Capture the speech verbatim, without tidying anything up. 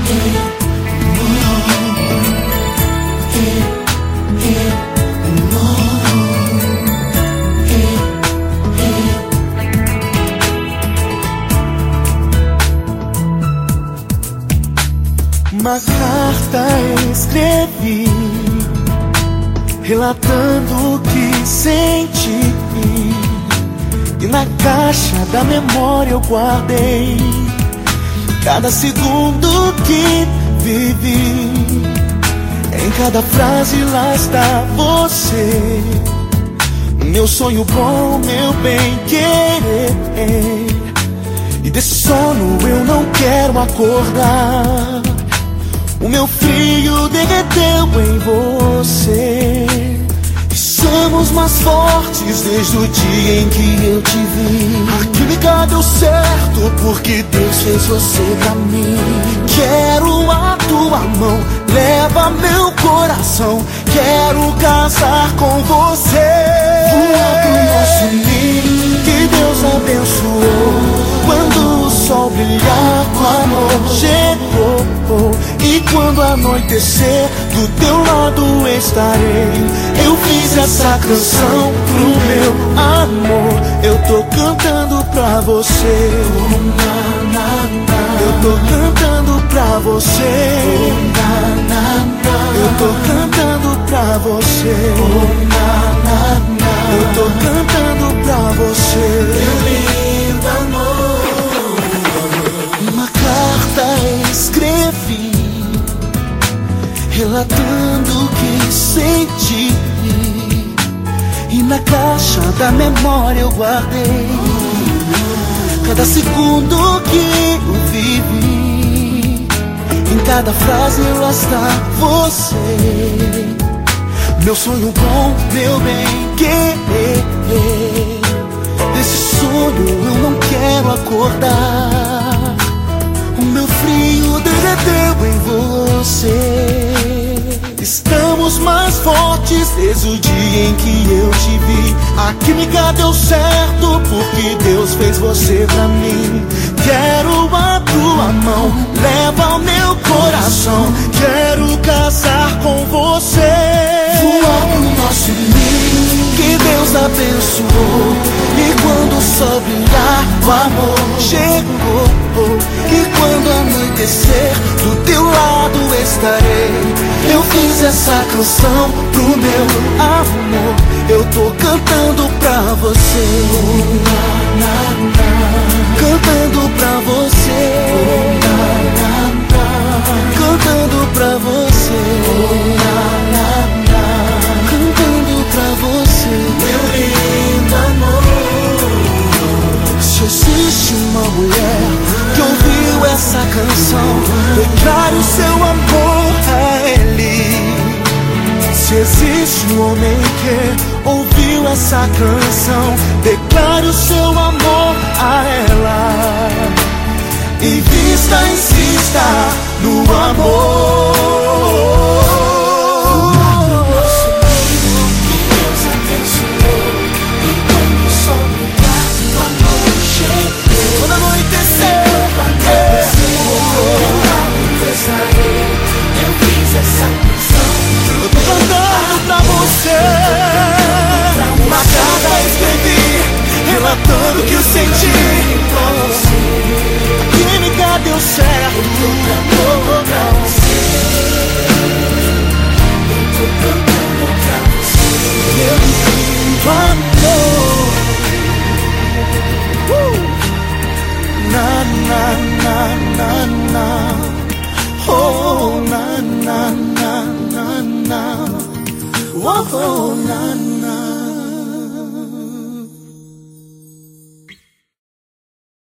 Uma carta escrevi, relatando o que senti, e na caixa da memória eu guardei cada segundo que vivi. Em cada frase lá está você, meu sonho bom, meu bem querer. E desse sono eu não quero acordar. O meu frio derreteu em você. E somos mais fortes desde o dia em que eu te vi. A química deu certo porque Deus fez você pra mim. Quero a tua mão, leva meu coração. Quero casar com você. Voar pro nosso ninho que Deus abençoou. Quando o sol brilhar, o amor chegou. E quando anoitecer, do teu lado estarei. Eu fiz essa canção pro meu amor. Eu tô cantando pra você. Eu tô cantando pra você. Eu tô cantando pra você. Eu tô cantando pra você. Meu lindo amor. Uma carta escrevi, relatando o que senti, e na caixa da memória eu guardei cada segundo que eu vivi. Em cada frase lá está você, meu sonho bom, meu bem querer. Desse sonho eu não quero acordar. O meu frio derreteu em você. Estamos mais fortes desde o dia em que eu te vi. A química deu certo porque Deus fez você pra mim. Quero a tua mão, leva o meu coração. Quero casar com você. Voar pro nosso ninho que Deus abençoou. E quando o sol brilhar, o amor chegou. E quando anoitecer, do teu lado estarei. Eu fiz essa canção pro meu amor. Eu tô cantando pra você. Cantando pra você. Cantando pra você. Cantando pra você. Meu lindo amor. Se existe uma mulher que ouviu essa canção, declare o seu amor a Ele. Se existe um homem que ouviu essa canção, declare o seu amor a ela. Invista, insista no amor. Uma carta escrevi, relatando o que eu senti. A química deu certo. Meu lindo amor. Na na na na na. Oh na na na na na. Oh na na.